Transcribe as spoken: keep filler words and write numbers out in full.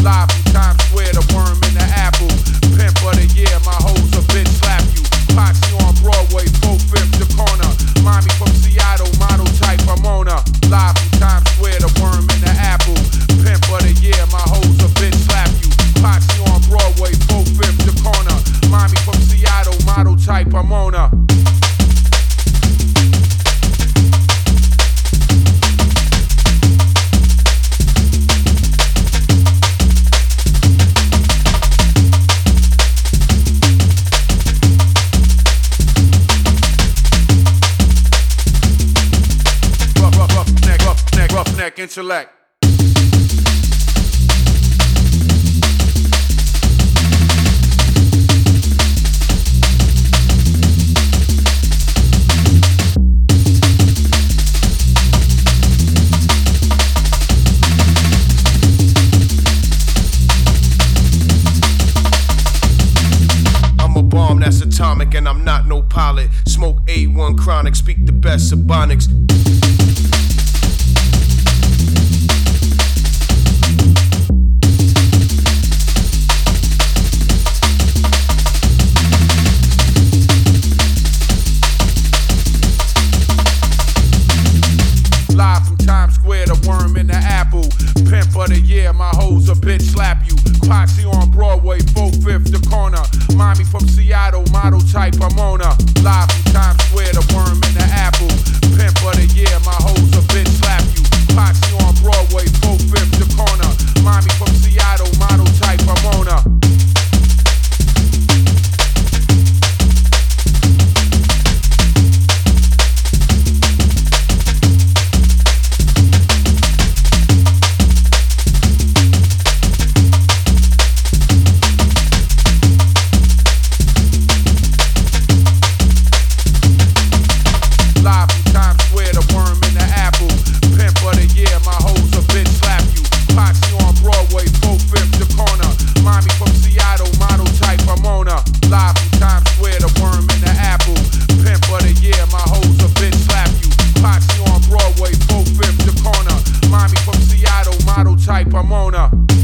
Live from Times Square, the worm in the apple. Pimp of the year, my hoes a bitch slap you. Poxy on Broadway, four-fifth the corner. Mommy from Seattle, model type Ramona. Live from Times Square, the worm in the apple. Pimp of the year, my hoes a bitch slap you. Poxy on Broadway, four-fifth the corner. Mommy from Seattle, model type Ramona. Roughneck intellect. I'm a bomb that's atomic and I'm not no pilot. Smoke A one chronic, speak the best of bonics. Live from Times Square, the worm in the apple. Pimp of the year, my hoes a bitch slap you. Poxy on Broadway, four-fifth the corner. Mommy from Seattle, model type Ramona. Live from Times Square, the worm in the apple. Pimp of the year, my hoes a bitch slap you. Poxy on Broadway, four-fifth the corner. Mommy from Seattle, model type Ramona. Live from Times Square, the worm in the apple. Pimp of the year, my hoes a bitch slap you. Poxy on Broadway, four-fifth the corner. Mommy from Seattle, model type Ramona. Live from Times Square, the worm in the apple. Pimp of the year, my hoes a bitch slap you. Poxy on Broadway, four-fifth the corner. Mommy from Seattle, model type Ramona.